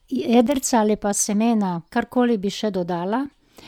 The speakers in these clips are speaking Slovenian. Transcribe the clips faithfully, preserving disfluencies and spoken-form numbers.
jedrca ali pa semena, karkoli bi še dodala,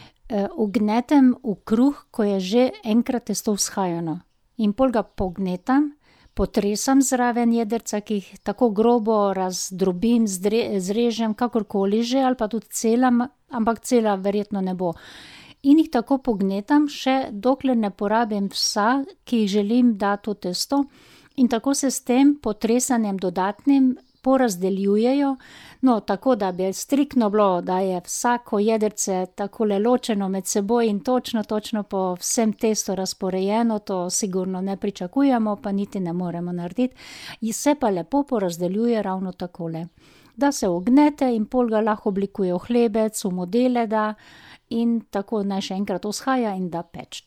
vgnetem v kruh, ko je že enkrat testo vzhajano. In pol ga pognetam, potresam zraven jedrca, ki jih tako grobo razdrobim, zrežem, kakorkoli že, ali pa tudi cela, ampak cela verjetno ne bo. In jih tako pognetam, še dokler ne porabim vsa, ki jih želim dati v testo, in tako se s tem potresanjem dodatnim porazdeljujejo, no, tako da bi striktno bilo, da je vsako jedrce takole ločeno med seboj in točno, točno po vsem testu razporejeno, to sigurno ne pričakujemo, pa niti ne moremo narediti. Se pa lepo porazdeljuje ravno takole. Da se vgnete in pol ga lahko oblikuje v hlebec, v modele da, in tako naj še enkrat vzhaja in da peči.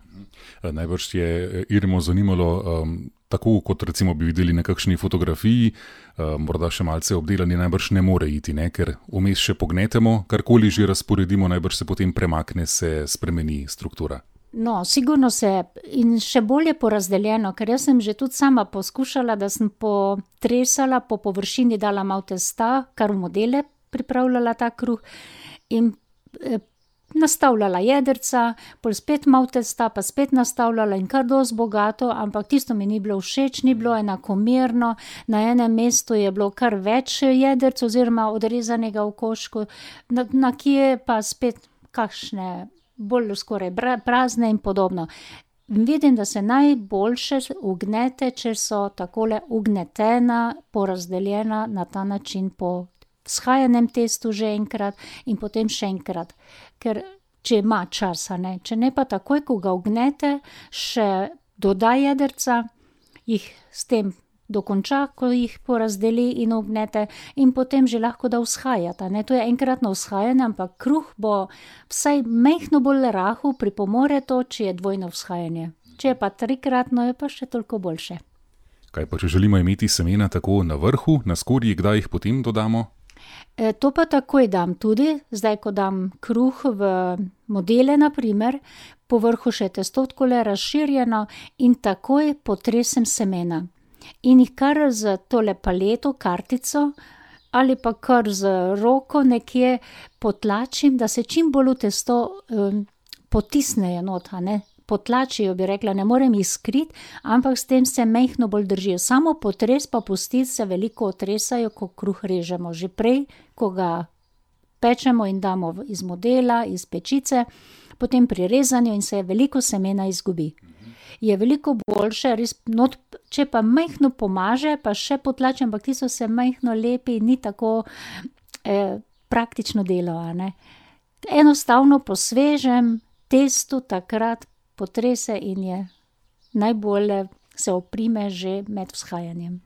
Najbrž je Irmo zanimalo, um, tako kot recimo bi videli na kakšni fotografiji, um, morda še malce obdelani, najbrž ne more iti, ne? Ker vmes še pognetemo, karkoli že razporedimo, najbrž se potem premakne, se spremeni struktura. No, sigurno se in še bolje porazdeljeno, ker jaz sem že tudi sama poskušala, da sem potresala, po površini dala malo testa, kar v modele pripravljala ta kruh, in nastavljala jedrca, pol spet malo testa, pa spet nastavljala in kar dosti bogato, ampak tisto mi ni bilo všeč, ni bilo enakomerno, na enem mestu je bilo kar več jedrc oziroma odrezanega v koščku, na, na kje pa spet kakšne bolj skoraj prazne in podobno. Vidim, da se najboljše vgnete, če so takole vgnetena, porazdeljena na ta način po vzhajanem testu že enkrat in potem še enkrat. Ker če ima časa, ne, če ne pa takoj, ko ga vgnete, še doda jedrca, jih s tem dokonča, ko jih porazdeli in vgnete, in potem že lahko da vzhajata, ne, to je enkratno vzhajanje, ampak kruh bo vsaj majhno bolj rahel, pripomore to, če je dvojno vzhajanje. Če je pa trikratno, je pa še toliko boljše. Kaj pa, če želimo imeti semena tako na vrhu, na skorji, kdaj jih potem dodamo? E, to pa takoj dam tudi, zdaj, ko dam kruh v modele, na primer, po vrhu še testo takole razširjeno in takoj potresem semena. In jih kar z tole paleto, kartico, ali pa kar z roko nekje potlačim, da se čim bolj v testo um, potisnejo not, a ne. Potlačijo, bi rekla, ne morem jih skriti, ampak s tem se majhno bolj držijo. Samo potres pa pustiti, se veliko otresajo, ko kruh režemo. Že prej, ko ga pečemo in damo iz modela, iz pečice, potem pri rezanju in se veliko semena izgubi. Je veliko boljše, res, not, če pa majhno pomaže, pa še potlačim, ampak tisto se majhno lepi, ni tako eh, praktično delo, a ne. Enostavno po svežem testu takrat potrese in je najbolje se oprime že med vzhajanjem.